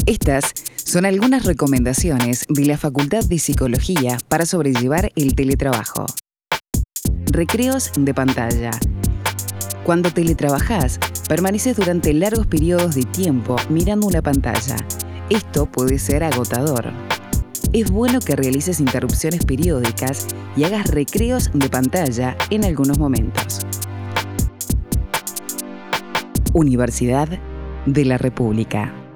Estas son algunas recomendaciones de la Facultad de Psicología para sobrellevar el teletrabajo. Recreos de pantalla. Cuando teletrabajás, permaneces durante largos periodos de tiempo mirando una pantalla. Esto puede ser agotador. Es bueno que realices interrupciones periódicas y hagas recreos de pantalla en algunos momentos. Universidad de la República.